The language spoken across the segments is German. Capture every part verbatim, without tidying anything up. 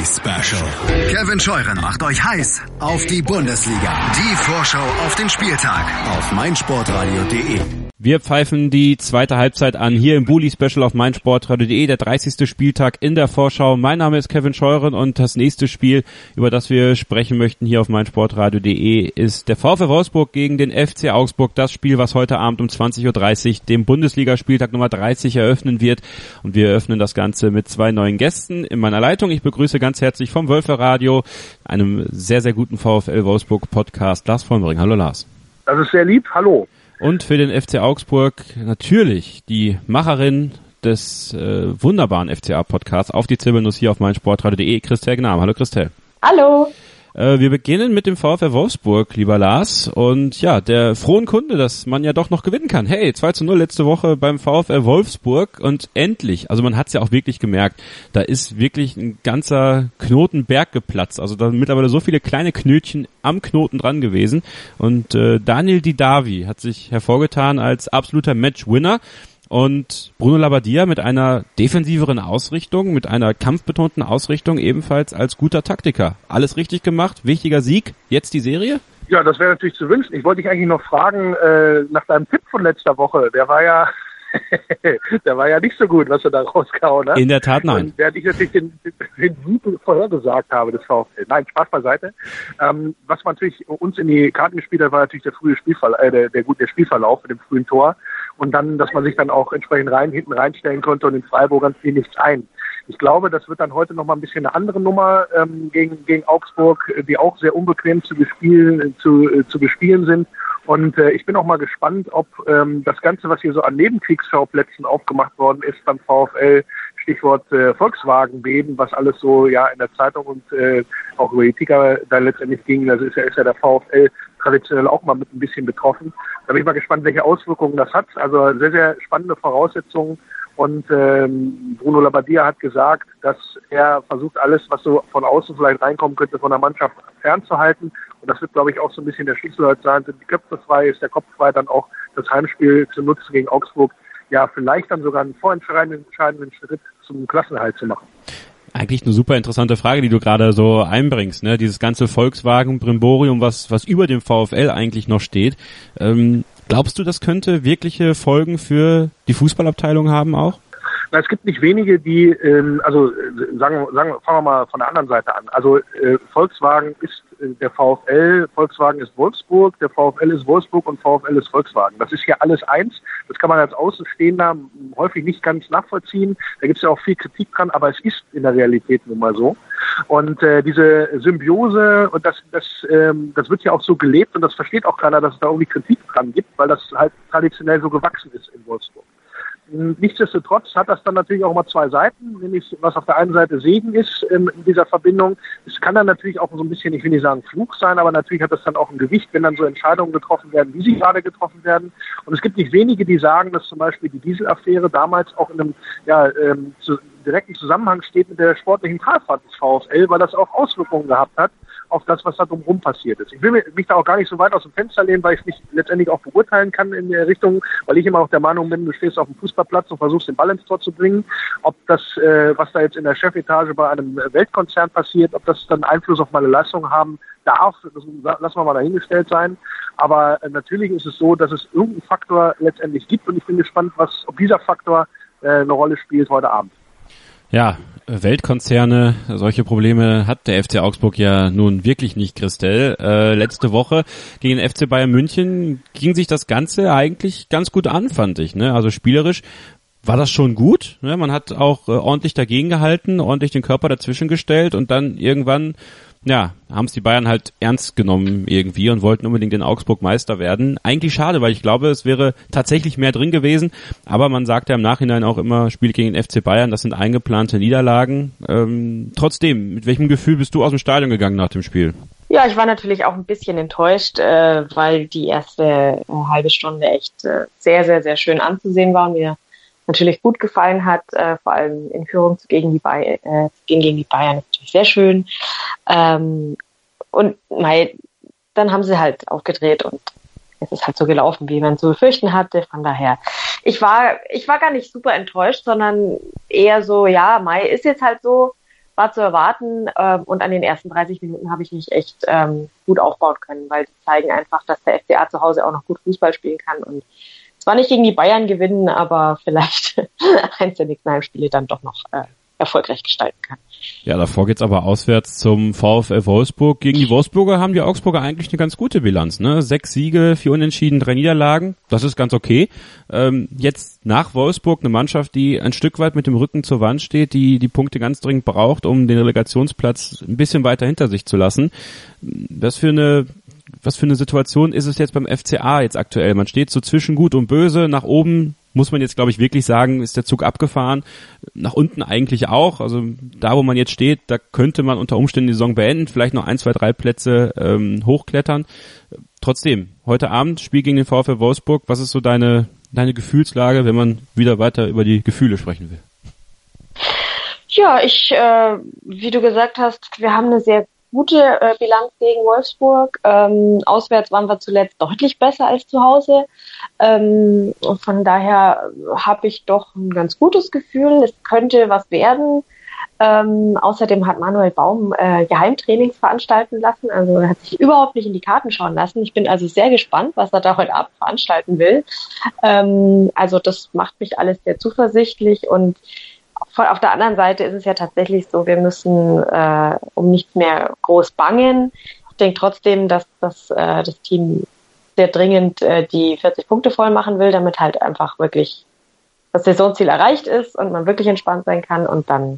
Bully Special. Kevin Scheuren macht euch heiß auf die Bundesliga. Die Vorschau auf den Spieltag auf meinsportradio punkt de. Wir pfeifen die zweite Halbzeit an, hier im Bully Special auf meinsportradio punkt de, der dreißigste Spieltag in der Vorschau. Mein Name ist Kevin Scheuren und das nächste Spiel, über das wir sprechen möchten hier auf meinsportradio punkt de, ist der VfL Wolfsburg gegen den F C Augsburg. Das Spiel, was heute Abend um zwanzig Uhr dreißig den Bundesligaspieltag Nummer dreißig eröffnen wird. Und wir eröffnen das Ganze mit zwei neuen Gästen in meiner Leitung. Ich begrüße ganz herzlich vom Wölfe-Radio, einem sehr, sehr guten VfL Wolfsburg Podcast, Lars Vollmering. Hallo Lars. Das ist sehr lieb, hallo. Und für den F C Augsburg natürlich die Macherin des äh, wunderbaren F C A-Podcasts auf die Zirbelnuss hier auf meinsportradio punkt de, Christel Gnam. Hallo Christel. Hallo. Äh, wir beginnen mit dem VfL Wolfsburg, lieber Lars. Und ja, der frohen Kunde, dass man ja doch noch gewinnen kann. Hey, zwei zu null letzte Woche beim VfL Wolfsburg und endlich, also man hat es ja auch wirklich gemerkt, da ist wirklich ein ganzer Knotenberg geplatzt. Also da sind mittlerweile so viele kleine Knötchen am Knoten dran gewesen. Und äh, Daniel Didavi hat sich hervorgetan als absoluter Matchwinner. Und Bruno Labbadia mit einer defensiveren Ausrichtung, mit einer kampfbetonten Ausrichtung ebenfalls als guter Taktiker. Alles richtig gemacht, wichtiger Sieg. Jetzt die Serie? Ja, das wäre natürlich zu wünschen. Ich wollte dich eigentlich noch fragen, äh, nach deinem Tipp von letzter Woche, der war ja der war ja nicht so gut, was du da rausgehauen hast. In der Tat nein. Und während ich natürlich den, den Sieg vorhergesagt habe des VfL. Nein, Spaß beiseite. Ähm, was man natürlich uns in die Karten gespielt hat, war natürlich der frühe Spielverlauf, äh, der, der, der Spielverlauf mit dem frühen Tor. Und dann, dass man sich dann auch entsprechend rein, hinten reinstellen konnte und in Freiburg fiel nichts ein. Ich glaube, das wird dann heute nochmal ein bisschen eine andere Nummer ähm, gegen, gegen Augsburg, die auch sehr unbequem zu bespielen, zu, äh, zu bespielen sind. Und äh, ich bin auch mal gespannt, ob ähm, das Ganze, was hier so an Nebenkriegsschauplätzen aufgemacht worden ist beim VfL, Stichwort äh, Volkswagenbeben, was alles so ja in der Zeitung und äh, auch über die Ticker da letztendlich ging, also ist ja, ist ja der VfL traditionell auch mal mit ein bisschen betroffen. Da bin ich mal gespannt, welche Auswirkungen das hat. Also sehr, sehr spannende Voraussetzungen. Und ähm, Bruno Labbadia hat gesagt, dass er versucht, alles, was so von außen vielleicht reinkommen könnte, von der Mannschaft fernzuhalten. Und das wird, glaube ich, auch so ein bisschen der Schlüssel heute sein. Sind die Köpfe frei, ist der Kopf frei, dann auch das Heimspiel zu nutzen gegen Augsburg. Ja, vielleicht dann sogar einen vorentscheidenden entscheidenden Schritt zum Klassenerhalt zu machen. Eigentlich eine super interessante Frage, die du gerade so einbringst, ne? Dieses ganze Volkswagen-Brimborium, was was über dem VfL eigentlich noch steht. Ähm, glaubst du, das könnte wirkliche Folgen für die Fußballabteilung haben auch? Na, es gibt nicht wenige, die, ähm, also sagen, sagen, fangen wir mal von der anderen Seite an. Also äh, Volkswagen ist äh, der VfL, Volkswagen ist Wolfsburg, der VfL ist Wolfsburg und VfL ist Volkswagen. Das ist hier alles eins. Das kann man als Außenstehender häufig nicht ganz nachvollziehen. Da gibt es ja auch viel Kritik dran, aber es ist in der Realität nun mal so. Und äh, diese Symbiose, und das, das, ähm, das wird ja auch so gelebt und das versteht auch keiner, dass es da irgendwie Kritik dran gibt, weil das halt traditionell so gewachsen ist in Wolfsburg. Nichtsdestotrotz hat das dann natürlich auch immer zwei Seiten, nämlich was auf der einen Seite Segen ist in dieser Verbindung. Es kann dann natürlich auch so ein bisschen, ich will nicht sagen Fluch sein, aber natürlich hat das dann auch ein Gewicht, wenn dann so Entscheidungen getroffen werden, wie sie gerade getroffen werden. Und es gibt nicht wenige, die sagen, dass zum Beispiel die Dieselaffäre damals auch in einem ja, ähm, zu, direkten Zusammenhang steht mit der sportlichen Talfahrt des VfL, weil das auch Auswirkungen gehabt hat auf das, was da drumherum passiert ist. Ich will mich da auch gar nicht so weit aus dem Fenster lehnen, weil ich es nicht letztendlich auch beurteilen kann in der Richtung, weil ich immer auch der Meinung bin, du stehst auf dem Fußballplatz und versuchst den Ball ins Tor zu bringen. Ob das, äh, was da jetzt in der Chefetage bei einem Weltkonzern passiert, ob das dann Einfluss auf meine Leistung haben darf, das lassen wir mal dahingestellt sein. Aber äh, natürlich ist es so, dass es irgendeinen Faktor letztendlich gibt und ich bin gespannt, was, ob dieser Faktor äh, eine Rolle spielt heute Abend. Ja, Weltkonzerne, solche Probleme hat der F C Augsburg ja nun wirklich nicht, Christel. Äh, letzte Woche gegen den F C Bayern München ging sich das Ganze eigentlich ganz gut an, fand ich. Ne? Also spielerisch war das schon gut. Ne? Man hat auch äh, ordentlich dagegen gehalten, ordentlich den Körper dazwischen gestellt und dann irgendwann ja, haben es die Bayern halt ernst genommen irgendwie und wollten unbedingt in Augsburg Meister werden. Eigentlich schade, weil ich glaube, es wäre tatsächlich mehr drin gewesen. Aber man sagt ja im Nachhinein auch immer, Spiel gegen den F C Bayern, das sind eingeplante Niederlagen. Ähm, trotzdem, mit welchem Gefühl bist du aus dem Stadion gegangen nach dem Spiel? Ja, ich war natürlich auch ein bisschen enttäuscht, äh, weil die erste äh, halbe Stunde echt äh, sehr, sehr, sehr schön anzusehen war und mir natürlich gut gefallen hat, äh, vor allem in Führung zu gegen die, Bay- äh, gegen, gegen die Bayern natürlich sehr schön. Ähm, und mei, dann haben sie halt aufgedreht und es ist halt so gelaufen, wie man zu befürchten hatte. Von daher, ich war, ich war gar nicht super enttäuscht, sondern eher so, ja, Mai ist jetzt halt so, war zu erwarten äh, und an den ersten dreißig Minuten habe ich mich echt ähm, gut aufbauen können, weil die zeigen einfach, dass der F C A zu Hause auch noch gut Fußball spielen kann und zwar nicht gegen die Bayern gewinnen, aber vielleicht eins der nächsten Heimspiele dann doch noch äh, erfolgreich gestalten kann. Ja, davor geht's aber auswärts zum VfL Wolfsburg. Gegen die Wolfsburger haben die Augsburger eigentlich eine ganz gute Bilanz, ne? Sechs Siege, vier Unentschieden, drei Niederlagen. Das ist ganz okay. Ähm, jetzt nach Wolfsburg eine Mannschaft, die ein Stück weit mit dem Rücken zur Wand steht, die die Punkte ganz dringend braucht, um den Relegationsplatz ein bisschen weiter hinter sich zu lassen. Was für eine Was für eine Situation ist es jetzt beim F C A jetzt aktuell? Man steht so zwischen Gut und Böse. Nach oben muss man jetzt, glaube ich, wirklich sagen, ist der Zug abgefahren. Nach unten eigentlich auch. Also da, wo man jetzt steht, da könnte man unter Umständen die Saison beenden, vielleicht noch ein, zwei, drei Plätze ähm, hochklettern. Trotzdem, heute Abend Spiel gegen den VfL Wolfsburg. Was ist so deine deine Gefühlslage, wenn man wieder weiter über die Gefühle sprechen will? Ja, ich, äh, wie du gesagt hast, wir haben eine sehr gute äh, Bilanz gegen Wolfsburg. Ähm, auswärts waren wir zuletzt deutlich besser als zu Hause. Ähm, von daher habe ich doch ein ganz gutes Gefühl. Es könnte was werden. Ähm, außerdem hat Manuel Baum äh, Geheimtrainings veranstalten lassen. Also er hat sich überhaupt nicht in die Karten schauen lassen. Ich bin also sehr gespannt, was er da heute Abend veranstalten will. Ähm, also das macht mich alles sehr zuversichtlich und Von, auf der anderen Seite ist es ja tatsächlich so, wir müssen äh, um nichts mehr groß bangen. Ich denke trotzdem, dass, dass äh, das Team sehr dringend äh, die vierzig Punkte voll machen will, damit halt einfach wirklich das Saisonziel erreicht ist und man wirklich entspannt sein kann. Und dann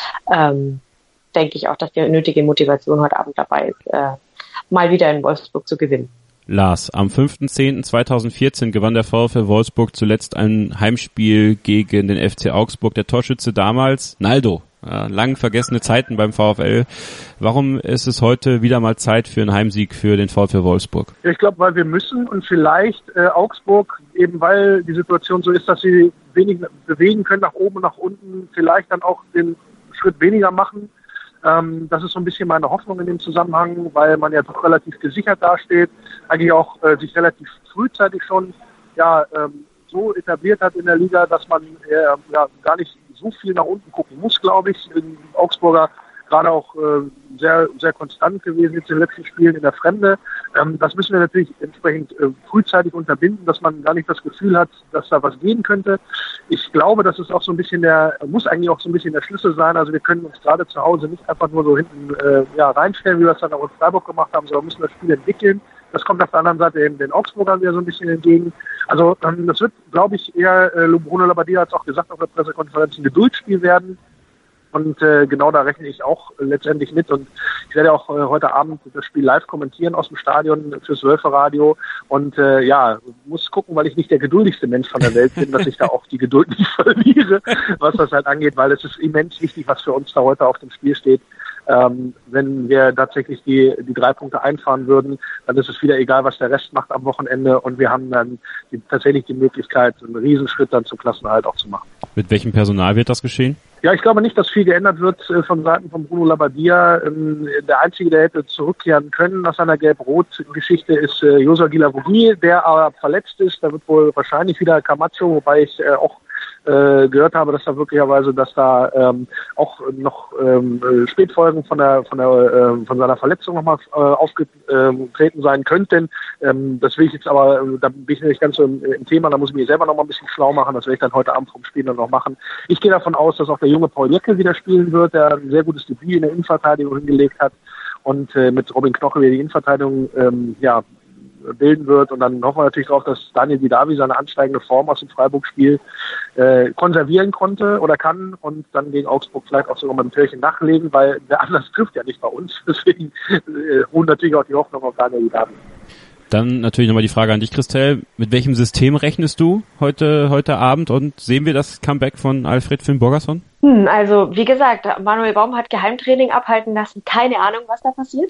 ähm, denke ich auch, dass die nötige Motivation heute Abend dabei ist, äh, mal wieder in Wolfsburg zu gewinnen. Lars, am fünften zehnten zweitausendvierzehn gewann der VfL Wolfsburg zuletzt ein Heimspiel gegen den F C Augsburg. Der Torschütze damals, Naldo. Ja, lang vergessene Zeiten beim VfL. Warum ist es heute wieder mal Zeit für einen Heimsieg für den VfL Wolfsburg? Ich glaube, weil wir müssen und vielleicht äh, Augsburg, eben weil die Situation so ist, dass sie wenig bewegen können nach oben und nach unten, vielleicht dann auch den Schritt weniger machen. Ähm, das ist so ein bisschen meine Hoffnung in dem Zusammenhang, weil man ja doch relativ gesichert dasteht, eigentlich auch äh, sich relativ frühzeitig schon ja ähm, so etabliert hat in der Liga, dass man äh, ja gar nicht so viel nach unten gucken muss, glaube ich. In Augsburger gerade auch äh, sehr sehr konstant gewesen jetzt in den letzten Spielen in der Fremde. Ähm, das müssen wir natürlich entsprechend äh, frühzeitig unterbinden, dass man gar nicht das Gefühl hat, dass da was gehen könnte. Ich glaube, das ist auch so ein bisschen der, muss eigentlich auch so ein bisschen der Schlüssel sein. Also wir können uns gerade zu Hause nicht einfach nur so hinten äh, ja, reinstellen, wie wir es dann auch in Freiburg gemacht haben, sondern müssen das Spiel entwickeln. Das kommt auf der anderen Seite eben den Augsburgern wieder so ein bisschen entgegen. Also ähm, das wird, glaube ich, eher, äh, Bruno Labbadia hat es auch gesagt auf der Pressekonferenz, ein Geduldsspiel werden. Und äh, genau da rechne ich auch äh, letztendlich mit. Und ich werde auch äh, heute Abend das Spiel live kommentieren aus dem Stadion fürs Wölfe-Radio. Und äh, ja, muss gucken, weil ich nicht der geduldigste Mensch von der Welt bin, dass ich da auch die Geduld nicht verliere, was das halt angeht, weil es ist immens wichtig, was für uns da heute auf dem Spiel steht. Ähm, wenn wir tatsächlich die, die drei Punkte einfahren würden, dann ist es wieder egal, was der Rest macht am Wochenende und wir haben dann die, tatsächlich die Möglichkeit, einen Riesenschritt dann zum Klassenerhalt auch zu machen. Mit welchem Personal wird das geschehen? Ja, ich glaube nicht, dass viel geändert wird äh, von Seiten von Bruno Labbadia. Ähm, der Einzige, der hätte zurückkehren können nach seiner Gelb-Rot-Geschichte, ist äh, Joshua Guilavogui, der aber verletzt ist. Da wird wohl wahrscheinlich wieder Camacho, wobei ich äh, auch äh, gehört habe, dass da wirklicherweise, dass da ähm, auch noch ähm, Spätfolgen von der von der äh, von seiner Verletzung nochmal äh, aufgetreten sein könnten. Ähm, das will ich jetzt aber, da bin ich nicht ganz so im, im Thema, da muss ich mich selber noch mal ein bisschen schlau machen. Das werde ich dann heute Abend vom Spiel dann noch machen. Ich gehe davon aus, dass auch der junge Paul Jecke wieder spielen wird, der ein sehr gutes Debüt in der Innenverteidigung hingelegt hat und äh, mit Robin Knoche wieder die Innenverteidigung ähm, ja bilden wird. Und dann hoffen wir natürlich darauf, dass Daniel Didavi seine ansteigende Form aus dem Freiburg-Spiel äh, konservieren konnte oder kann und dann gegen Augsburg vielleicht auch sogar mal ein Türchen nachlegen, weil der anders trifft ja nicht bei uns. Deswegen äh, ruhen natürlich auch die Hoffnung auf Daniel Didavi. Dann natürlich nochmal die Frage an dich, Christel. Mit welchem System rechnest du heute heute Abend und sehen wir das Comeback von Alfred Finn Borgerson? Hm, also wie gesagt, Manuel Baum hat Geheimtraining abhalten lassen. Keine Ahnung, was da passiert.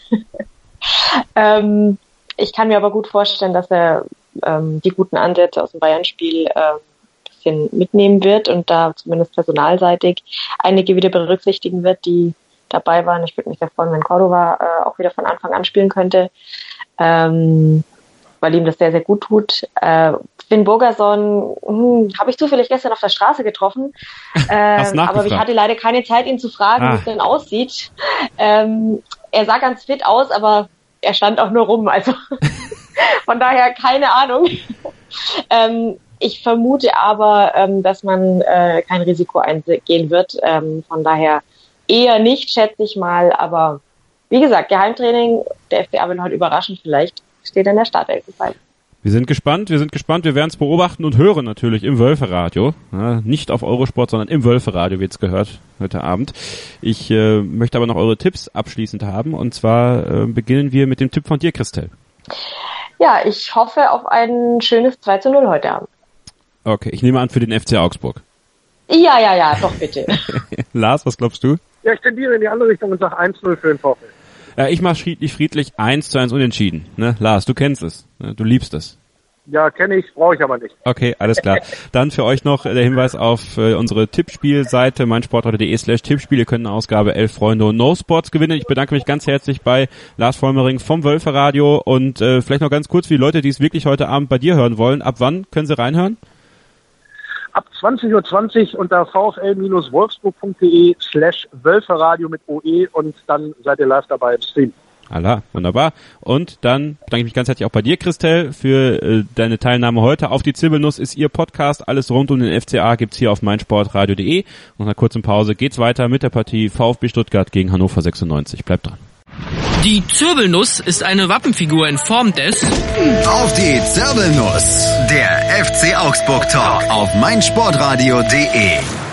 ähm, Ich kann mir aber gut vorstellen, dass er ähm, die guten Ansätze aus dem Bayern-Spiel äh, ein bisschen mitnehmen wird und da zumindest personalseitig einige wieder berücksichtigen wird, die dabei waren. Ich würde mich sehr freuen, wenn Cordova äh, auch wieder von Anfang an spielen könnte, ähm, weil ihm das sehr, sehr gut tut. Äh, Finn Bogerson hm, habe ich zufällig gestern auf der Straße getroffen, ähm, aber ich hatte leider keine Zeit, ihn zu fragen, ah. wie es denn aussieht. Ähm, er sah ganz fit aus, aber er stand auch nur rum, also von daher keine Ahnung. ähm, ich vermute aber, ähm, dass man äh, kein Risiko eingehen wird, ähm, von daher eher nicht, schätze ich mal, aber wie gesagt, Geheimtraining, der F C A will heute überraschen, vielleicht steht er in der Startelf. Wir sind gespannt, wir sind gespannt, wir werden es beobachten und hören natürlich im Wölferadio. Ja, nicht auf Eurosport, sondern im Wölferadio wird's gehört heute Abend. Ich äh, möchte aber noch eure Tipps abschließend haben und zwar äh, beginnen wir mit dem Tipp von dir, Christel. Ja, ich hoffe auf ein schönes zwei zu null heute Abend. Okay, ich nehme an für den F C Augsburg. Ja, ja, ja, doch bitte. Lars, was glaubst du? Ja, ich tendiere in die andere Richtung und sage eins null für den VfL. Ja, ich mache friedlich, friedlich eins zu eins unentschieden. Ne? Lars, du kennst es. Ne? Du liebst es. Ja, kenne ich, brauche ich aber nicht. Okay, alles klar. Dann für euch noch der Hinweis auf äh, unsere Tippspielseite meinsportradio.de slash Tippspiel. Ihr könnt eine Ausgabe elf Freunde und No Sports gewinnen. Ich bedanke mich ganz herzlich bei Lars Vollmering vom Wölferadio und äh, vielleicht noch ganz kurz für die Leute, die es wirklich heute Abend bei dir hören wollen. Ab wann können sie reinhören? Ab zwanzig Uhr zwanzig unter vfl-wolfsburg.de slash Wölferadio mit O E und dann seid ihr live dabei im Stream. Allah, wunderbar. Und dann bedanke ich mich ganz herzlich auch bei dir, Christel, für äh, deine Teilnahme heute. Auf die Zirbelnuss ist ihr Podcast. Alles rund um den F C A gibt's hier auf meinsportradio.de. Und nach einer kurzen Pause geht's weiter mit der Partie VfB Stuttgart gegen Hannover sechsundneunzig. Bleibt dran. Die Zirbelnuss ist eine Wappenfigur in Form des Auf die Zirbelnuss, der F C Augsburg Talk auf meinsportradio.de.